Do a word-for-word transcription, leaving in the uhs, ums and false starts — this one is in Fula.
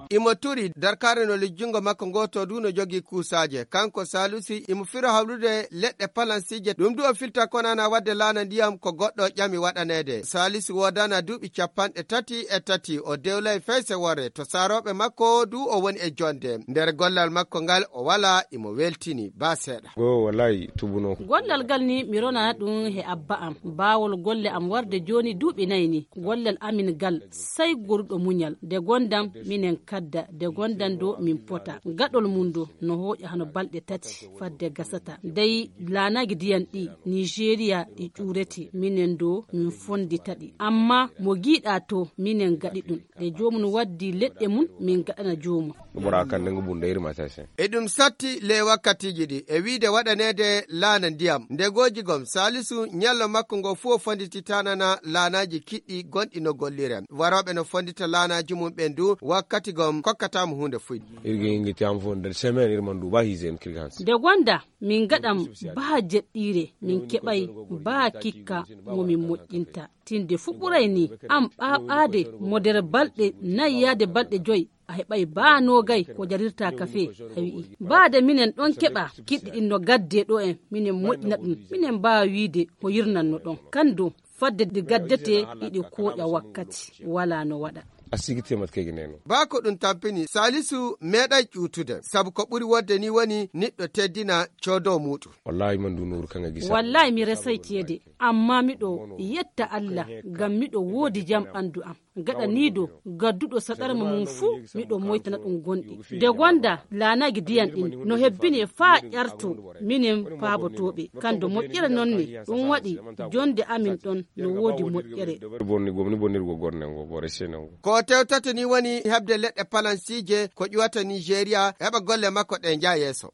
imo turi darkare no lijjungo makko goto du no jogi kusaje kanko Salusi imo firo hawlude ledde palansije dum du o filta konana wadde lana ndiyam ko goddo ƴami wadanede. Salusi wodana duubi capanɗe tati e tati o dewlay fayse wore to sarobe makko du o woni e jonde nder gollal makko ngal o wala imo weltini ba seeda go wallahi tubuno gollal gal ni mi rona dum he abba am bawol golle am warde joni duubi nayni gollal amin gal sai gurdo munyal de gondam minen kadda de gondan do min pota gadol mundo no hoja hano balde tati fadde gasata dai lanagi diyan di Nigeria di tureti minen do min fondi tadi amma mo giida to minen gadi dum de jomun waddi ledde mun min gadana jomu bora kan ngu bunde irma tase edum satti le wakkati jidi e wiide wadanede lana ndiyam ndegoji gom Salisu nyallo makko go fu fonditi tanana lanaji kiddi gondi no gollire warobe no fondita lanaji mum bendu wakkati gom kokkata mu hunde fuyi irgi ngi tam fondel semaine irmandu ba hizen kirgans de gonda min gadam ba jeddire min kebay ba kikka mo min moddinta tinde fuburay ni am baade modere balde nayyade balde joy a heɓay ba nogay ko jarirta kafe a wi'i baade minen ɗon keɓa kiɗɗi ɗin no gadde ɗo en minen moƴƴina ɗum minen mbawa wiide ko yirnanno ɗon kandu fadde de gaddete ɗiɗi koƴa wakkati wala no waɗa asigite mat kege neno bako dun tampini Salisu meɗay ƴutude sabu ko ɓuri wadde ni woni niɗɗo teddina codo muɗum wallahi man du nur kanga gisa wallahi mi resay tiyede amma miɗo yetta Allah gam miɗo wodi jam ɓandu am gada nido gaddudo sadarma mum fu miɗo moytana ɗum gondi de gonda lanagi diyan ɗin no hebbini fa ƴarto minen paabotoɓe kando moƴƴere nonne ɗum waɗi jonde amin ɗon no wodi moƴƴere bonni gomni bonnirgo gornengo bore senengo ko tewtata ni woni hebde leɗɗe palansije ko ƴuwata Nigeria heɓa golle makko ɗe nja yeso